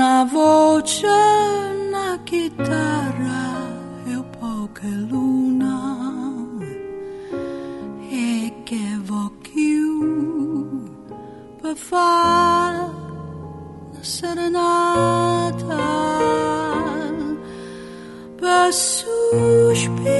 una voce, una chitarra e un po' che luna, e che vo più per fare la serenata, per sospirare